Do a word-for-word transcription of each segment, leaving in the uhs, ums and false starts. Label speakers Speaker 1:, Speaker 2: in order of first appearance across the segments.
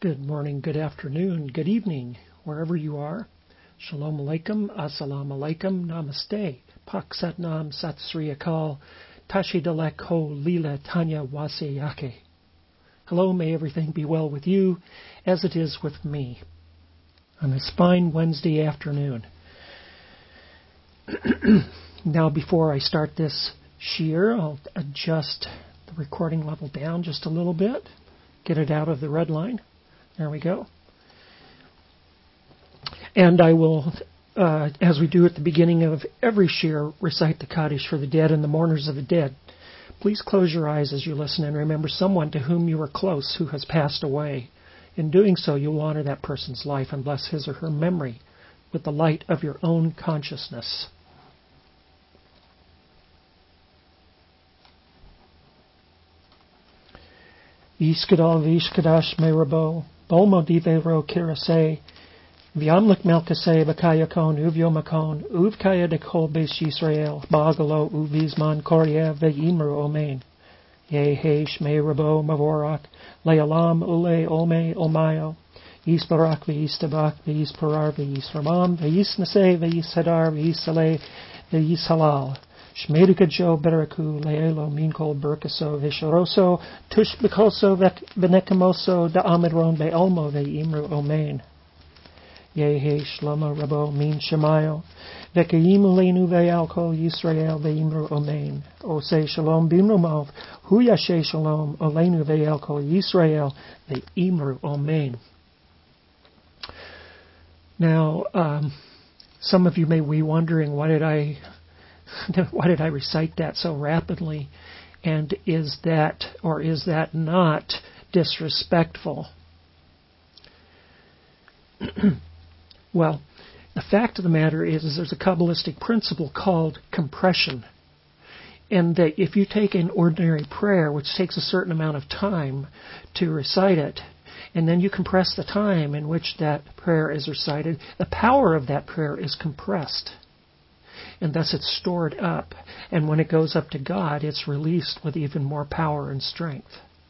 Speaker 1: Good morning, good afternoon, good evening, wherever you are. Shalom Aleichem, Assalamu Alaikum, Namaste, Pak Sat Nam, Sat Sri Akal, Tashi Dalek Ho Lila Tanya Wase Yake. Hello, may everything be well with you, as it is with me, on this fine Wednesday afternoon. Now, before I start this shiur, I'll adjust the recording level down just a little bit, get it out of the red line. There we go. And I will, uh, as we do at the beginning of every shiur, recite the Kaddish for the dead and the mourners of the dead. Please close your eyes as you listen and remember someone to whom you are close who has passed away. In doing so, you will honor that person's life and bless his or her memory with the light of your own consciousness. Yishkadal vishkadash me rabo, bolmo divero kirase, Vyamlik Melkase Bakayakon Uvyomakon Uvkaya de Kol Beis Yisrael Bagalo Uvizman Koryev Ve'imru Omein Ye Heish Me Rabo Mavorak Le'alam Ule Ome Omayo Yisbarak Ve'istabak Ve'isparar Ve'isramam Ve'isnase Ve'ishadar Ve'isale Ve'ishalal Shmeduka Jo Beraku Le'elo Minkol Berkaso Ve'shoroso Tush Bekoso Venekamoso Da'amidron Ve'olmo Ve'imru Omein Yehe Shlama Rabo Min Shemayo Vekayim Ulenu Ve'alko Yisrael Ve'imru Omein Ose Shalom Bimrumov Huyashe Shalom Olenu Ve'alko Yisrael Ve'imru Omein. Now, um, some of you may be wondering, why did I why did I recite that so rapidly? And is that, or is that not disrespectful? Well, the fact of the matter is, is there's a Kabbalistic principle called compression. And that if you take an ordinary prayer, which takes a certain amount of time to recite it, and then you compress the time in which that prayer is recited, the power of that prayer is compressed. And thus it's stored up. And when it goes up to God, it's released with even more power and strength.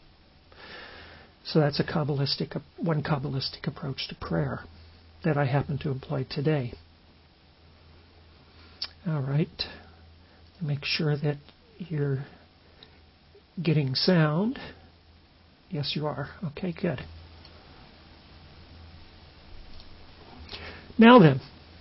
Speaker 1: So that's a Kabbalistic, one Kabbalistic approach to prayer that I happen to employ today. All right. Make sure that you're getting sound. Yes, you are. Okay, good. Now then,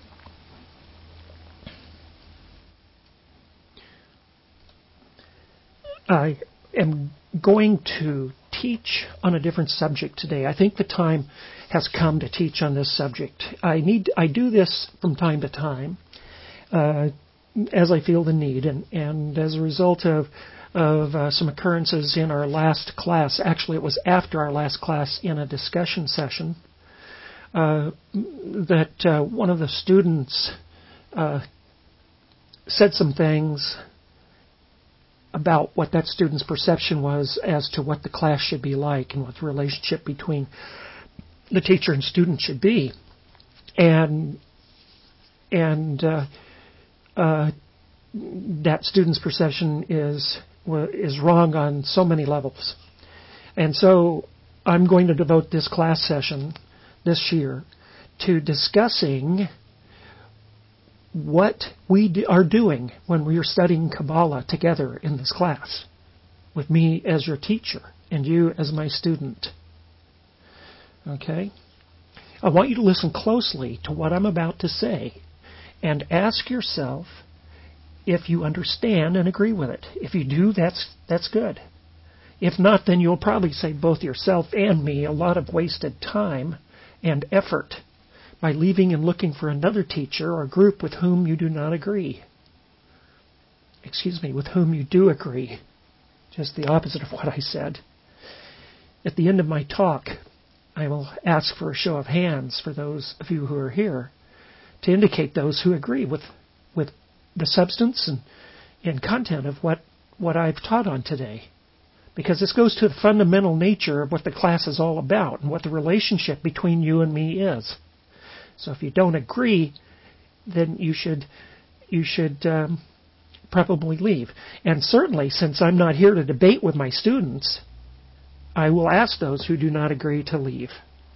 Speaker 1: I am going to teach on a different subject today. I think the time has come to teach on this subject. I need I do this from time to time uh, as I feel the need, and, and as a result of of uh, some occurrences in our last class. Actually, it was after our last class in a discussion session uh, that uh, one of the students uh, said some things about what that student's perception was as to what the class should be like and what the relationship between the teacher and student should be. And and uh, uh, that student's perception is is wrong on so many levels. And so I'm going to devote this class session, this year, to discussing what we do, are doing when we are studying Kabbalah together in this class, with me as your teacher and you as my student. Okay? I want you to listen closely to what I'm about to say and ask yourself if you understand and agree with it. If you do, that's that's good. If not, then you'll probably save both yourself and me a lot of wasted time and effort by leaving and looking for another teacher or group with whom you do not agree. Excuse me, with whom you do agree. Just the opposite of what I said. At the end of my talk, I will ask for a show of hands for those of you who are here to indicate those who agree with with the substance and, and content of what, what I've taught on today. Because this goes to the fundamental nature of what the class is all about and what the relationship between you and me is. So if you don't agree, then you should you should um, probably leave. And certainly, since I'm not here to debate with my students, I will ask those who do not agree to leave.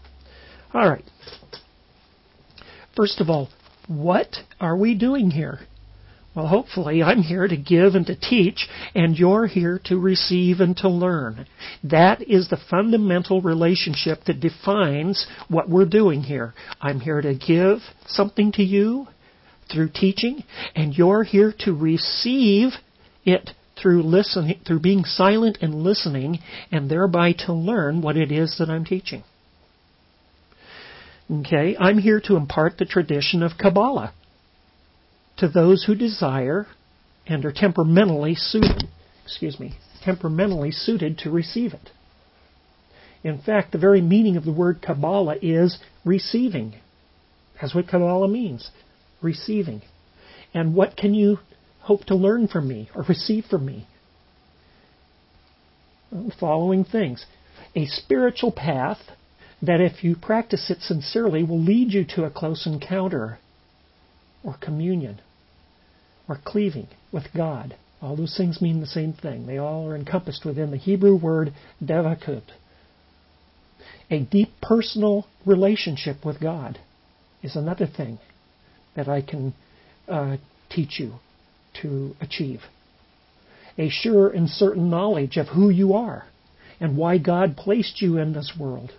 Speaker 1: All right. First of all, what are we doing here? Well, hopefully I'm here to give and to teach, and you're here to receive and to learn. That is the fundamental relationship that defines what we're doing here. I'm here to give something to you through teaching, and you're here to receive it through listening, through being silent and listening, and thereby to learn what it is that I'm teaching. Okay, I'm here to impart the tradition of Kabbalah to those who desire and are temperamentally suited, excuse me, temperamentally suited to receive it. In fact, the very meaning of the word Kabbalah is receiving. That's what Kabbalah means, receiving. And what can you hope to learn from me or receive from me? Well, the following things. A spiritual path that if you practice it sincerely will lead you to a close encounter or communion or cleaving with God. All those things mean the same thing. They all are encompassed within the Hebrew word devakut. A deep personal relationship with God is another thing that I can uh, teach you to achieve. A sure and certain knowledge of who you are and why God placed you in this world.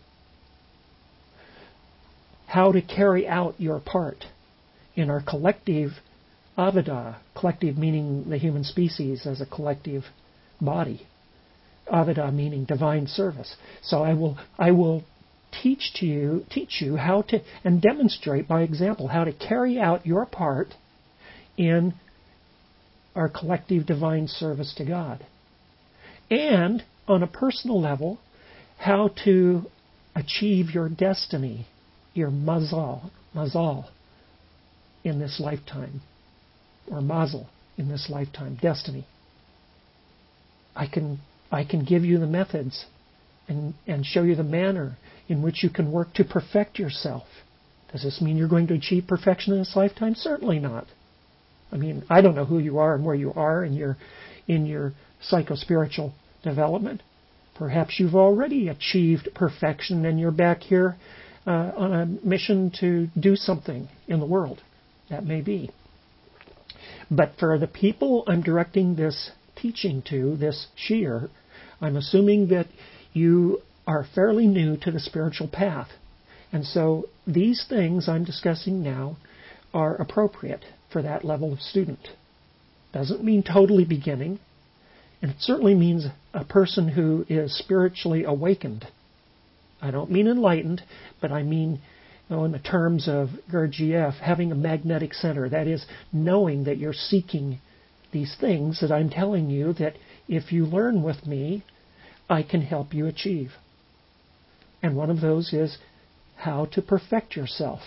Speaker 1: How to carry out your part in our collective Avodah, collective meaning the human species as a collective body. Avodah meaning divine service. So I will I will teach to you teach you how to and demonstrate by example how to carry out your part in our collective divine service to God. And on a personal level, how to achieve your destiny, your mazal, mazal in this lifetime. Or mazel in this lifetime, destiny. I can I can give you the methods and, and show you the manner in which you can work to perfect yourself. Does this mean you're going to achieve perfection in this lifetime? Certainly not. I mean, I don't know who you are and where you are in your in your psycho-spiritual development. Perhaps you've already achieved perfection and you're back here uh, on a mission to do something in the world. That may be. But for the people I'm directing this teaching to, this shiur, I'm assuming that you are fairly new to the spiritual path. And so these things I'm discussing now are appropriate for that level of student. Doesn't mean totally beginning, and it certainly means a person who is spiritually awakened. I don't mean enlightened, but I mean, you know, in the terms of Gurdjieff, having a magnetic center. That is, knowing that you're seeking these things that I'm telling you that if you learn with me, I can help you achieve. And one of those is how to perfect yourself.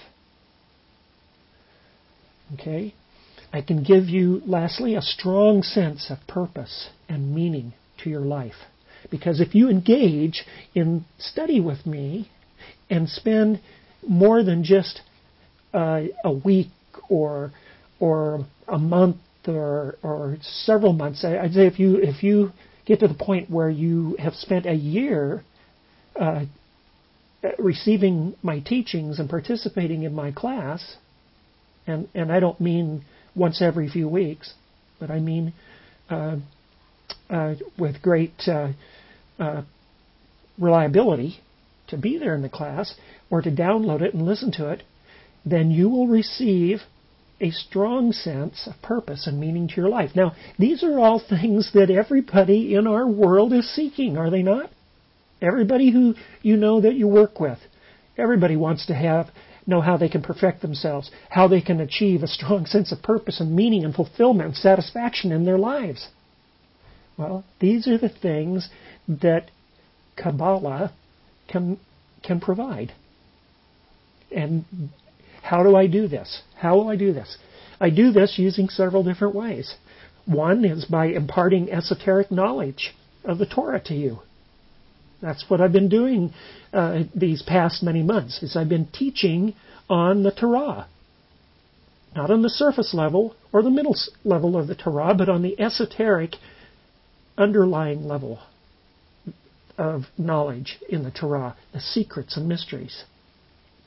Speaker 1: Okay? I can give you, lastly, a strong sense of purpose and meaning to your life. Because if you engage in study with me and spend more than just uh, a week or or a month or or several months, I'd say if you if you get to the point where you have spent a year uh, receiving my teachings and participating in my class, and and I don't mean once every few weeks, but I mean uh, uh, with great uh, uh, reliability, to be there in the class or to download it and listen to it, then you will receive a strong sense of purpose and meaning to your life. Now, these are all things that everybody in our world is seeking, are they not? Everybody who you know that you work with, everybody wants to have know how they can perfect themselves, how they can achieve a strong sense of purpose and meaning and fulfillment and satisfaction in their lives. Well, these are the things that Kabbalah can can provide. And how do I do this? How will I do this? I do this using several different ways. One is by imparting esoteric knowledge of the Torah to you. That's what I've been doing uh, these past many months, is I've been teaching on the Torah. Not on the surface level or the middle level of the Torah, but on the esoteric underlying level of knowledge in the Torah, the secrets and mysteries.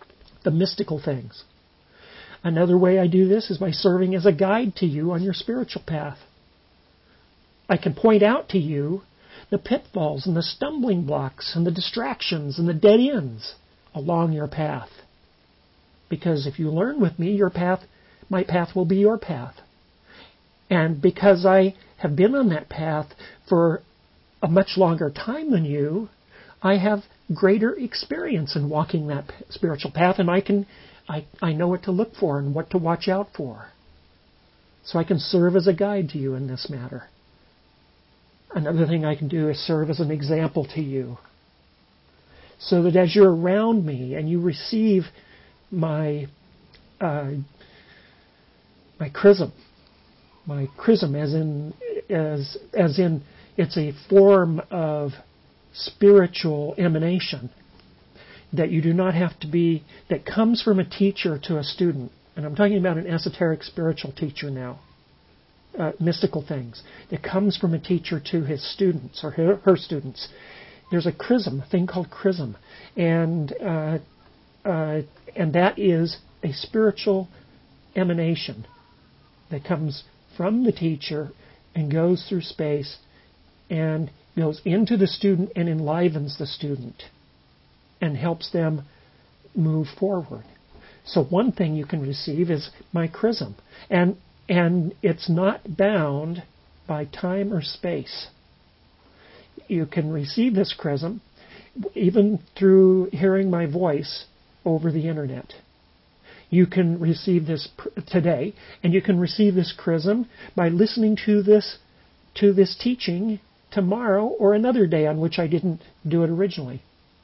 Speaker 1: the mystical things. Another way I do this is by serving as a guide to you on your spiritual path. I can point out to you the pitfalls and the stumbling blocks and the distractions and the dead ends along your path. Because if you learn with me, your path, my path will be your path. And because I have been on that path for a much longer time than you, I have greater experience in walking that spiritual path, and I can, I, I know what to look for and what to watch out for. So I can serve as a guide to you in this matter. Another thing I can do is serve as an example to you, so that as you're around me and you receive my uh, my chrism, my chrism, as in as as in it's a form of spiritual emanation that you do not have to be, that comes from a teacher to a student. And I'm talking about an esoteric spiritual teacher now. Uh, mystical things that comes from a teacher to his students or her, her students. There's a chrism, a thing called chrism, and uh, uh, and that is a spiritual emanation that comes from the teacher and goes through space and goes into the student and enlivens the student and helps them move forward. So one thing you can receive is my chrism, and And it's not bound by time or space. You can receive this chrism even through hearing my voice over the internet. You can receive this pr- today, and you can receive this chrism by listening to this to this teaching tomorrow or another day on which I didn't do it originally.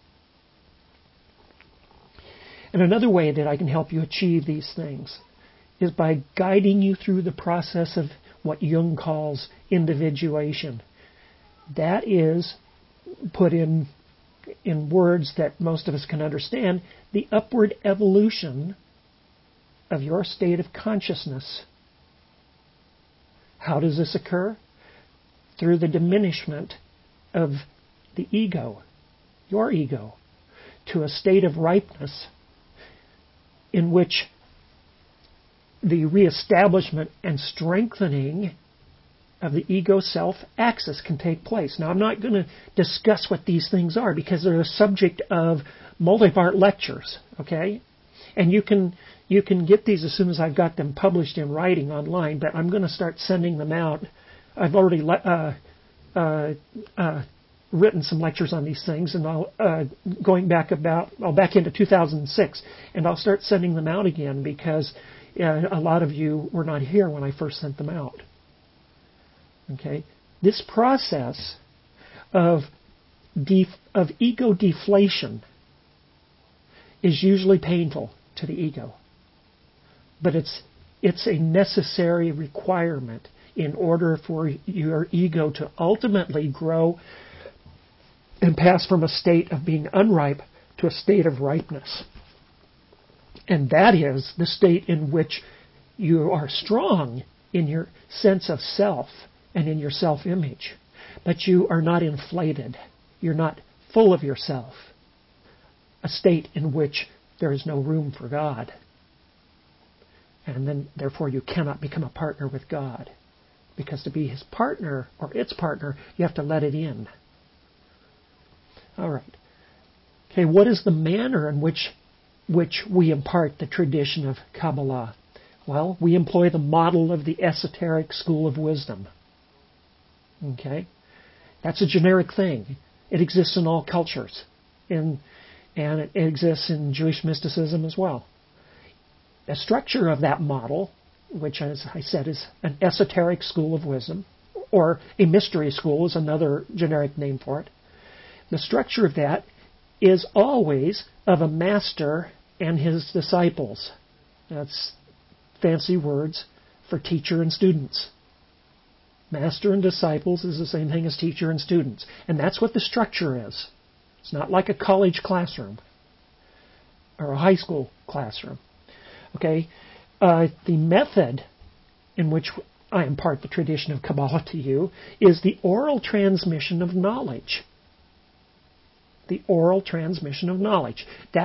Speaker 1: And another way that I can help you achieve these things is by guiding you through the process of what Jung calls individuation. That is, put in in words that most of us can understand, the upward evolution of your state of consciousness. How does this occur? Through the diminishment of the ego, your ego, to a state of ripeness in which the reestablishment and strengthening of the ego-self axis can take place. Now, I'm not going to discuss what these things are because they're the subject of multi-part lectures, okay? And you can you can get these as soon as I've got them published in writing online, but I'm going to start sending them out. I've already le- uh, uh, uh, written some lectures on these things, and I'll uh, going back about I'll back into two thousand six, and I'll start sending them out again because uh, a lot of you were not here when I first sent them out. Okay, this process of def- of ego deflation is usually painful to the ego, but it's it's a necessary requirement in order for your ego to ultimately grow and pass from a state of being unripe to a state of ripeness. And that is the state in which you are strong in your sense of self and in your self-image, but you are not inflated. You're not full of yourself. A state in which there is no room for God. And then, therefore, you cannot become a partner with God. Because to be his partner, or its partner, you have to let it in. All right. Okay, what is the manner in which which we impart the tradition of Kabbalah? Well, we employ the model of the esoteric school of wisdom. Okay? That's a generic thing. It exists in all cultures. In, and it exists in Jewish mysticism as well. The structure of that model, which, as I said, is an esoteric school of wisdom, or a mystery school is another generic name for it. The structure of that is always of a master and his disciples. That's fancy words for teacher and students. Master and disciples is the same thing as teacher and students. And that's what the structure is. It's not like a college classroom or a high school classroom. Okay? Uh, the method in which I impart the tradition of Kabbalah to you is the oral transmission of knowledge. The oral transmission of knowledge. That's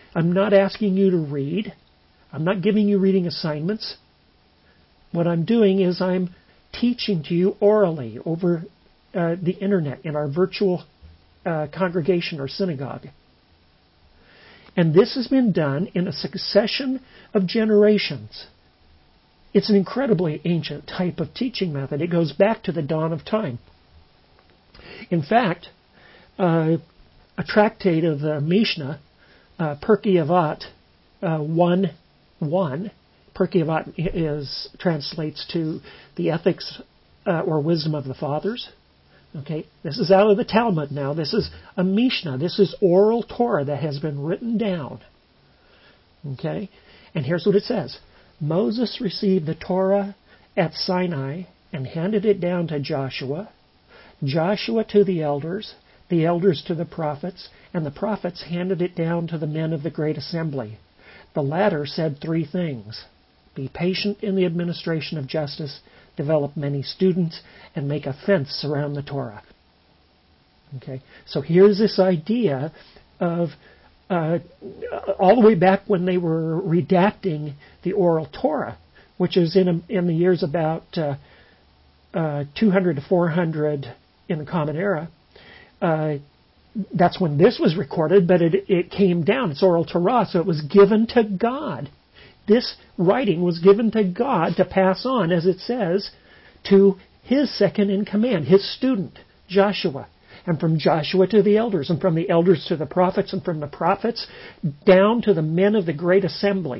Speaker 1: I'm not asking you to read. I'm not giving you reading assignments. What I'm doing is I'm teaching to you orally over uh, the internet in our virtual uh, congregation or synagogue. And this has been done in a succession of generations. It's an incredibly ancient type of teaching method. It goes back to the dawn of time. In fact, uh, a tractate of the Mishnah, uh, Pirkei Avot uh, one one, Pirkei Avot is translates to the ethics uh, or wisdom of the fathers. Okay, this is out of the Talmud now. This is a Mishnah. This is oral Torah that has been written down. Okay, and here's what it says. Moses received the Torah at Sinai and handed it down to Joshua, Joshua to the elders, the elders to the prophets, and the prophets handed it down to the men of the great assembly. The latter said three things. Be patient in the administration of justice, develop many students, and make a fence around the Torah. Okay, so here's this idea of uh, all the way back when they were redacting the oral Torah, which is in a, in the years about uh, uh, two hundred to four hundred in the Common Era. Uh, that's when this was recorded, but it, it came down. It's oral Torah, so it was given to God. This writing was given to God to pass on, as it says, to his second in command, his student, Joshua. And from Joshua to the elders, and from the elders to the prophets, and from the prophets down to the men of the great assembly.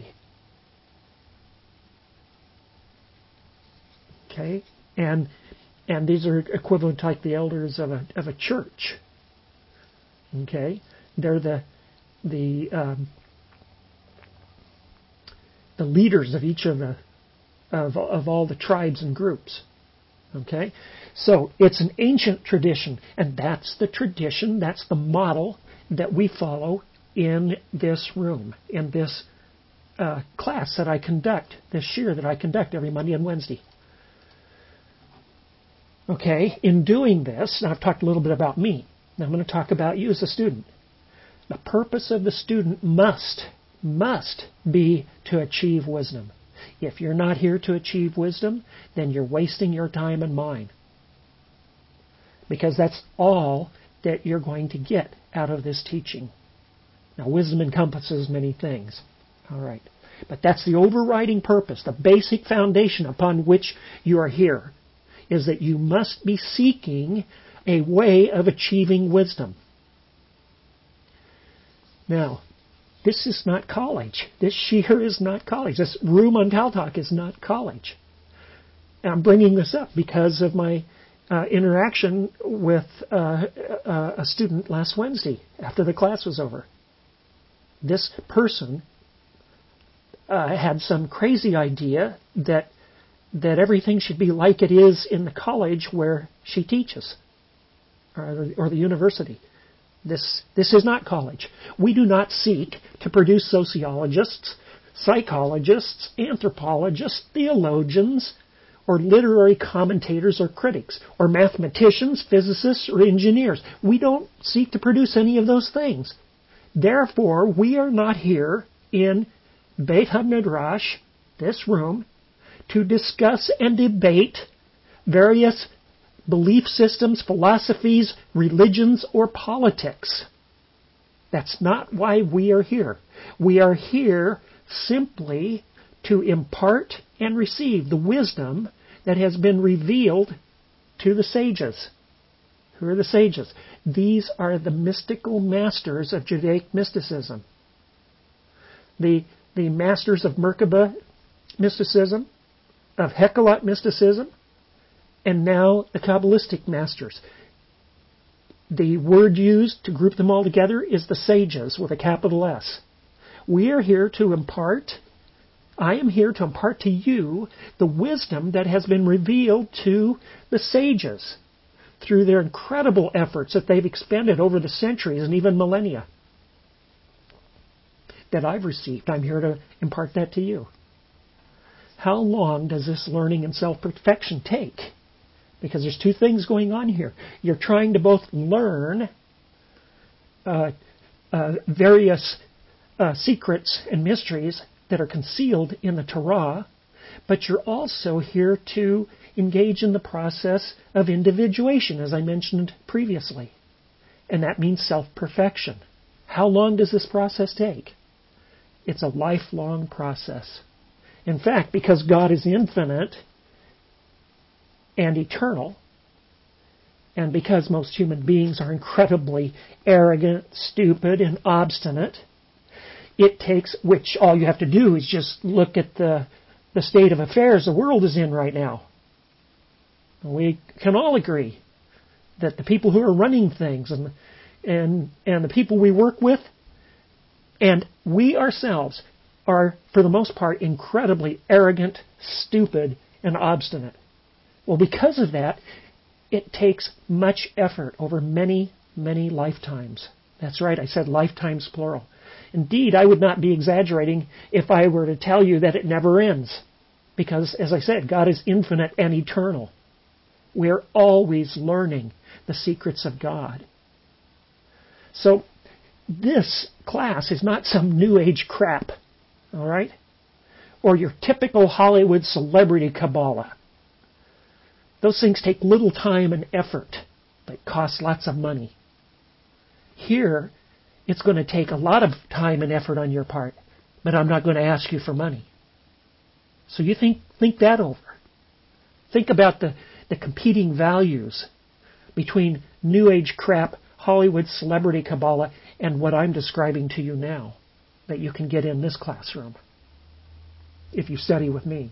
Speaker 1: Okay? And and these are equivalent like the elders of a of a church. Okay? They're the the um, the leaders of each of the of of all the tribes and groups. Okay? So it's an ancient tradition, and that's the tradition, that's the model that we follow in this room, in this uh, class that I conduct, this shiur that I conduct every Monday and Wednesday. Okay, in doing this, now I've talked a little bit about me. Now I'm going to talk about you as a student. The purpose of the student must, must be to achieve wisdom. If you're not here to achieve wisdom, then you're wasting your time and mine. Because that's all that you're going to get out of this teaching. Now, wisdom encompasses many things. All right. But that's the overriding purpose, the basic foundation upon which you are here, is that you must be seeking a way of achieving wisdom. Now, this is not college. This shiur is not college. This room on Taltalk is not college. And I'm bringing this up because of my uh, interaction with uh, uh, a student last Wednesday after the class was over. This person uh, had some crazy idea that that everything should be like it is in the college where she teaches, or, or the university. This this is not college. We do not seek to produce sociologists, psychologists, anthropologists, theologians, or literary commentators or critics, or mathematicians, physicists, or engineers. We don't seek to produce any of those things. Therefore, we are not here in Beit HaMidrash, this room, to discuss and debate various belief systems, philosophies, religions, or politics. That's not why we are here. We are here simply to impart and receive the wisdom that has been revealed to the sages. Who are the sages? These are the mystical masters of Judaic mysticism. The, the masters of Merkabah mysticism, of Hekkelot mysticism, and now the Kabbalistic masters. The word used to group them all together is the sages with a capital S. We are here to impart, I am here to impart to you the wisdom that has been revealed to the sages through their incredible efforts that they've expended over the centuries and even millennia that I've received. I'm here to impart that to you. How long does this learning and self-perfection take? Because there's two things going on here. You're trying to both learn uh, uh, various uh, secrets and mysteries that are concealed in the Torah, but you're also here to engage in the process of individuation, as I mentioned previously. And that means self-perfection. How long does this process take? It's a lifelong process. In fact, because God is infinite and eternal, and because most human beings are incredibly arrogant, stupid, and obstinate, it takes, which all you have to do is just look at the, the state of affairs the world is in right now. We can all agree that the people who are running things and and and the people we work with and we ourselves are, for the most part, incredibly arrogant, stupid, and obstinate. Well, because of that, it takes much effort over many, many lifetimes. That's right, I said lifetimes plural. Indeed, I would not be exaggerating if I were to tell you that it never ends. Because, as I said, God is infinite and eternal. We're always learning the secrets of God. So, this class is not some New Age crap, all right? Or your typical Hollywood celebrity Kabbalah. Those things take little time and effort, but cost lots of money. Here, it's going to take a lot of time and effort on your part, but I'm not going to ask you for money. So you think think that over. Think about the, the competing values between New Age crap, Hollywood celebrity Kabbalah, and what I'm describing to you now that you can get in this classroom if you study with me.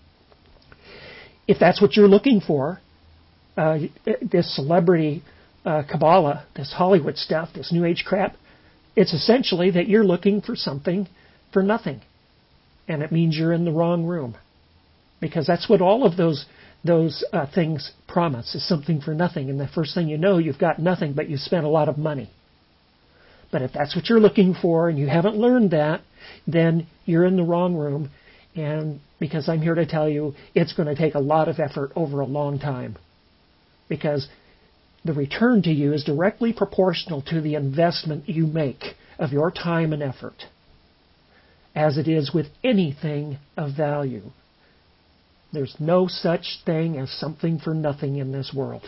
Speaker 1: If that's what you're looking for, uh, this celebrity uh, Kabbalah, this Hollywood stuff, this New Age crap, it's essentially that you're looking for something for nothing. And it means you're in the wrong room. Because that's what all of those those uh, things promise, is something for nothing. And the first thing you know, you've got nothing, but you spent a lot of money. But if that's what you're looking for and you haven't learned that, then you're in the wrong room. And because I'm here to tell you, it's going to take a lot of effort over a long time. Because the return to you is directly proportional to the investment you make of your time and effort, as it is with anything of value. There's no such thing as something for nothing in this world.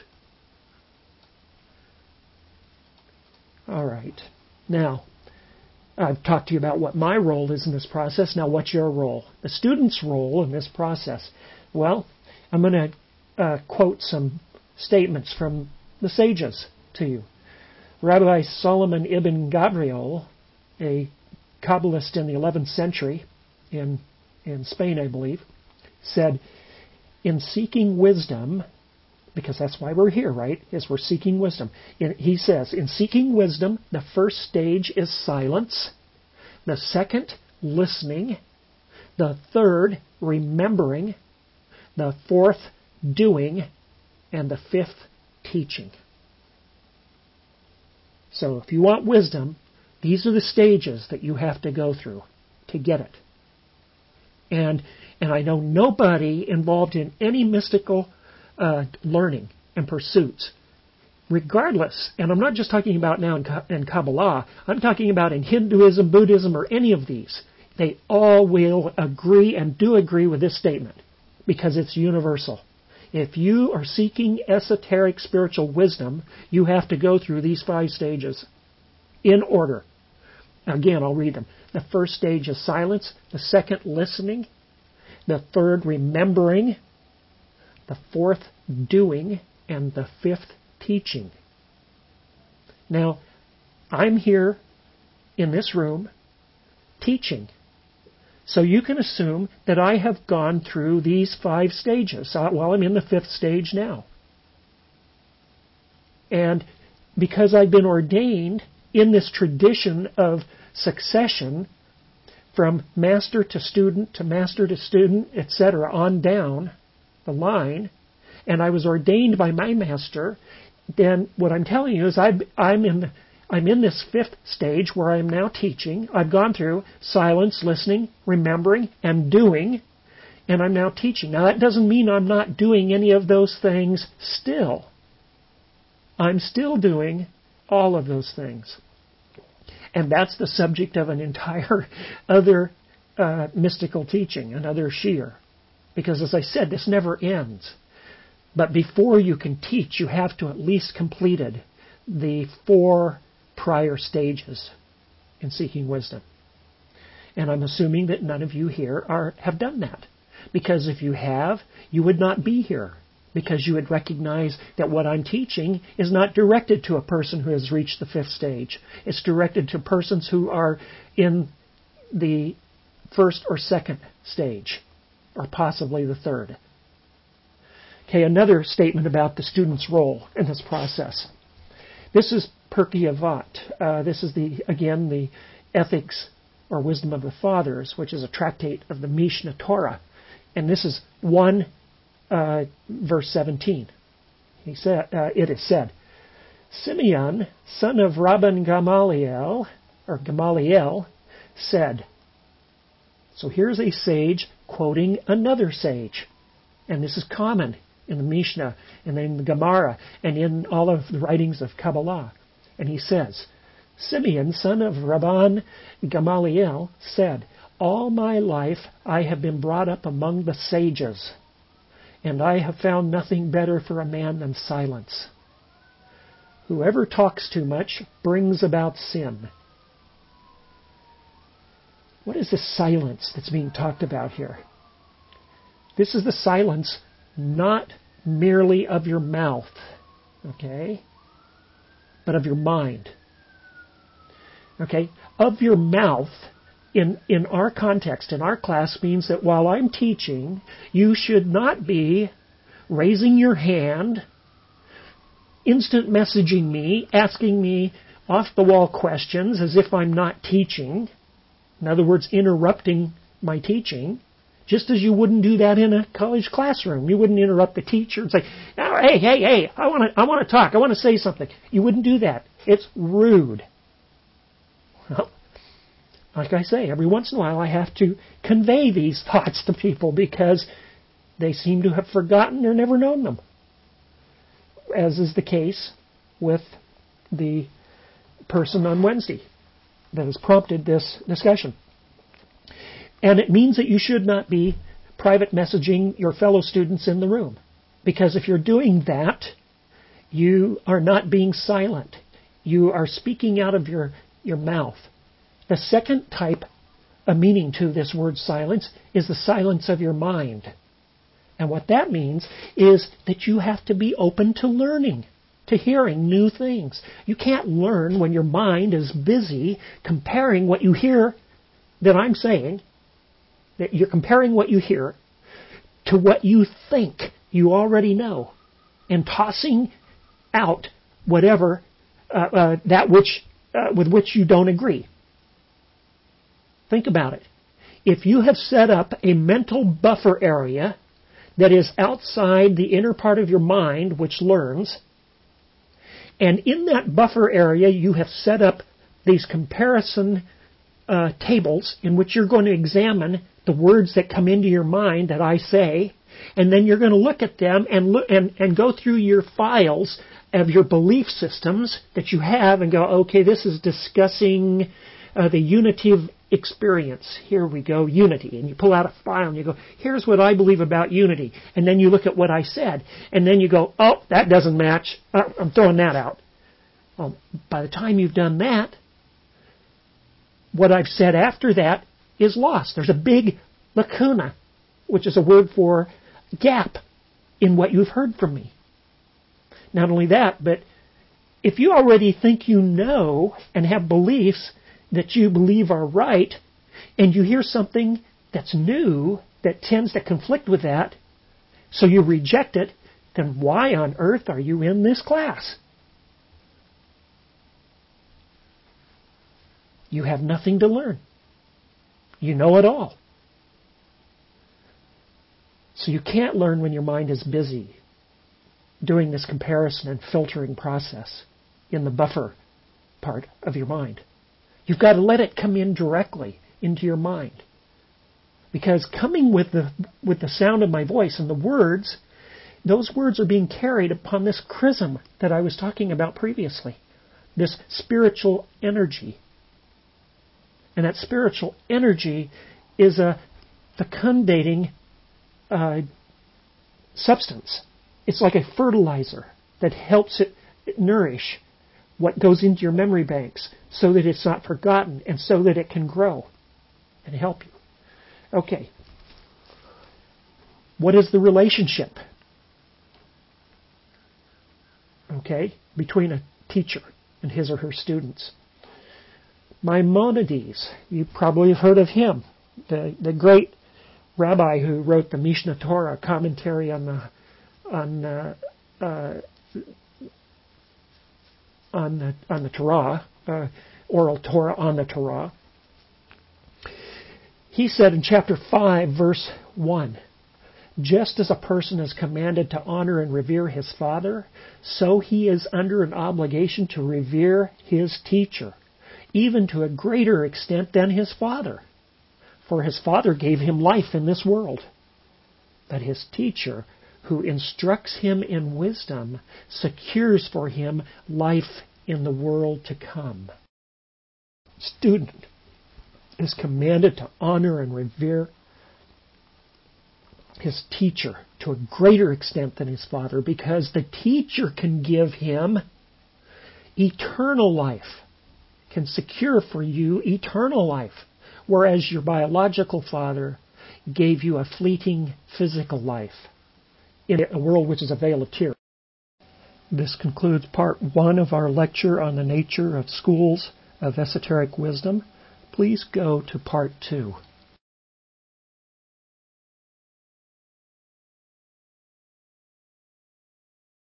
Speaker 1: All right. Now, I've talked to you about what my role is in this process. Now, what's your role? The student's role in this process. Well, I'm going to uh, quote some statements from the sages to you. Rabbi Solomon ibn Gabriel, a Kabbalist in the eleventh century in, in Spain, I believe, said, in seeking wisdom, because that's why we're here, right, is we're seeking wisdom. In, he says, in seeking wisdom, the first stage is silence, the second, listening, the third, remembering, the fourth, doing, and the fifth, teaching. So if you want wisdom, these are the stages that you have to go through to get it. And and I know nobody involved in any mystical uh, learning and pursuits, regardless, and I'm not just talking about now in, in Kabbalah, I'm talking about in Hinduism, Buddhism, or any of these. They all will agree and do agree with this statement because it's universal. If you are seeking esoteric spiritual wisdom, you have to go through these five stages in order. Again, I'll read them. The first stage is silence. The second, listening. The third, remembering. The fourth, doing. And the fifth, teaching. Now, I'm here in this room teaching. So you can assume that I have gone through these five stages. Well, I'm in the fifth stage now. And because I've been ordained in this tradition of succession from master to student to master to student, et cetera, on down the line, and I was ordained by my master, then what I'm telling you is I've, I'm in the, I'm in this fifth stage where I'm now teaching. I've gone through silence, listening, remembering, and doing, and I'm now teaching. Now that doesn't mean I'm not doing any of those things still. I'm still doing all of those things. And that's the subject of an entire other uh, mystical teaching, another shiur. Because as I said, this never ends. But before you can teach, you have to at least completed the four prior stages in seeking wisdom. And I'm assuming that none of you here are have done that. Because if you have, you would not be here. Because you would recognize that what I'm teaching is not directed to a person who has reached the fifth stage. It's directed to persons who are in the first or second stage, or possibly the third. Okay, another statement about the student's role in this process. This is Pirkei Avot. Uh, this is, the again, the Ethics or Wisdom of the Fathers, which is a tractate of the Mishneh Torah. And this is one uh, verse seventeen. He said, uh, it is said, Simeon, son of Rabban Gamaliel, or Gamaliel, said. So here's a sage quoting another sage. And this is common in the Mishnah, and in the Gemara, and in all of the writings of Kabbalah. And he says, Simeon, son of Rabban Gamaliel, said, all my life I have been brought up among the sages, and I have found nothing better for a man than silence. Whoever talks too much brings about sin. What is the silence that's being talked about here? This is the silence not merely of your mouth, okay, but of your mind. Okay, of your mouth, in, in our context, in our class, means that while I'm teaching, you should not be raising your hand, instant messaging me, asking me off-the-wall questions as if I'm not teaching. In other words, interrupting my teaching. Just as you wouldn't do that in a college classroom. You wouldn't interrupt the teacher and say, oh, hey, hey, hey, I want to I want to talk. I want to say something. You wouldn't do that. It's rude. Well, like I say, every once in a while I have to convey these thoughts to people because they seem to have forgotten or never known them. As is the case with the person on Wednesday that has prompted this discussion. And it means that you should not be private messaging your fellow students in the room. Because if you're doing that, you are not being silent. You are speaking out of your, your mouth. The second type of meaning to this word silence is the silence of your mind. And what that means is that you have to be open to learning, to hearing new things. You can't learn when your mind is busy comparing what you hear that I'm saying, that you're comparing what you hear to what you think you already know and tossing out whatever, uh, uh, that which, uh, with which you don't agree. Think about it. If you have set up a mental buffer area that is outside the inner part of your mind, which learns, and in that buffer area you have set up these comparison uh, tables in which you're going to examine the words that come into your mind that I say, and then you're going to look at them and look and, and go through your files of your belief systems that you have and go, okay, this is discussing uh, the unity of experience. Here we go, unity. And you pull out a file and you go, here's what I believe about unity. And then you look at what I said. And then you go, oh, that doesn't match. Uh, I'm throwing that out. Well, by the time you've done that, what I've said after that is lost. There's a big lacuna, which is a word for gap in what you've heard from me. Not only that, but if you already think you know and have beliefs that you believe are right, and you hear something that's new that tends to conflict with that, so you reject it, then why on earth are you in this class? You have nothing to learn. You know it all. So you can't learn when your mind is busy doing this comparison and filtering process in the buffer part of your mind. You've got to let it come in directly into your mind. Because coming with the with the sound of my voice and the words, those words are being carried upon this chrism that I was talking about previously. This spiritual energy And that spiritual energy is a fecundating uh, substance. It's like a fertilizer that helps it nourish what goes into your memory banks so that it's not forgotten and so that it can grow and help you. Okay. What is the relationship? Okay, between a teacher and his or her students. Maimonides, you probably have heard of him, the, the great rabbi who wrote the Mishnah Torah commentary on the on uh, uh, on the on the Torah, uh, oral Torah on the Torah. He said in chapter five, verse one, just as a person is commanded to honor and revere his father, so he is under an obligation to revere his teacher, even to a greater extent than his father. For his father gave him life in this world. But his teacher, who instructs him in wisdom, secures for him life in the world to come. Student is commanded to honor and revere his teacher to a greater extent than his father, because the teacher can give him eternal life, can secure for you eternal life, whereas your biological father gave you a fleeting physical life in a world which is a veil of tears. This concludes part one of our lecture on the nature of schools of esoteric wisdom. Please go to part two.